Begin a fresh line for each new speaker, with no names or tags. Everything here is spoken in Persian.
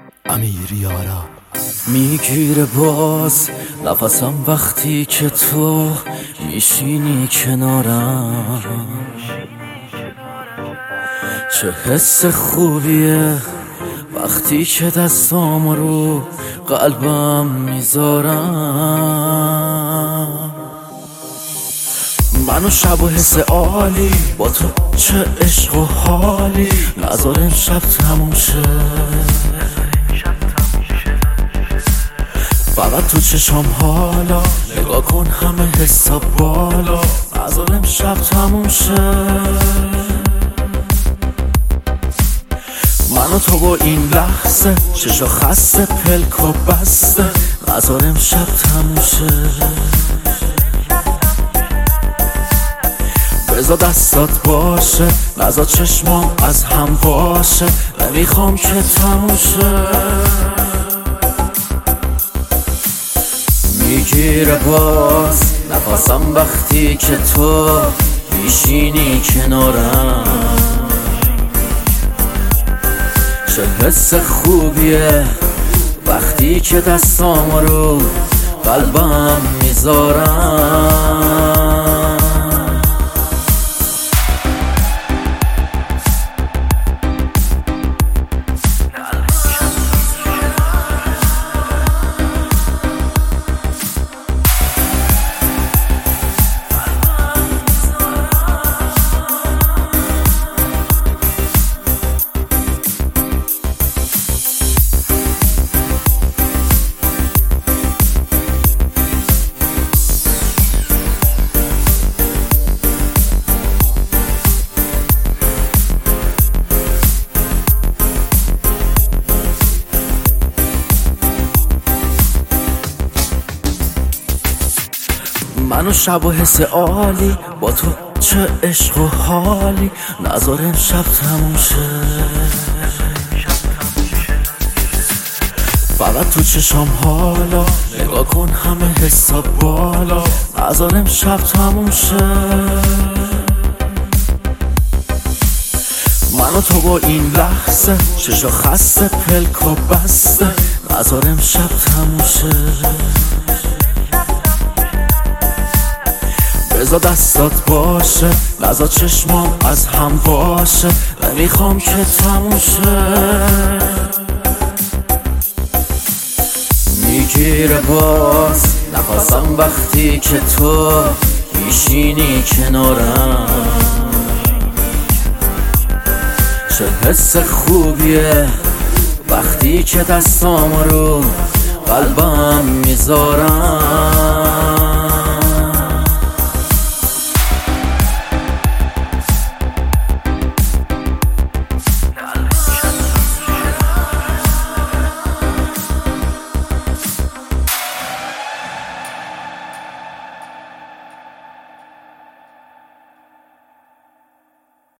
امیریارا میگیره باز نفسم وقتی که تو میشینی کنارم، چه حس خوبیه وقتی که دستام رو قلبم میذارم. منو شب و حس عالی با تو، چه عشق و حالی، نذار امشب تموم شه. فقط تو چشم حالا نگاه کن، همه حساب بالا، نذار امشب تموم شه. من و تو با این لحظه چشا خسته پلک و بسته، نذار امشب تموم شه. بذار دستات باشه، نذار چشمام از هم باشه، نمیخوام که تموم شه. میگیره باز نفسم وقتی که تو میشینی کنارم، چه حس خوبیه وقتی که دستام رو قلبم میذارم. منو شب و حس عالی با تو، چه عشق و حالی، نذار امشب تموم شه. فقط تو چشم حالا نگاه کن، همه حساب بالا، نذار امشب تموم شه. منو تو با این لحظه چشا خسته پلک و بسته، نذار امشب تموم شه. بذار دستات باشه، نذار چشمام از هم باشه، نمیخوام که تموم شه. میگیره باز نفسم وقتی که تو میشینی کنارم، چه حس خوبیه وقتی که دستام رو قلبم میذارم.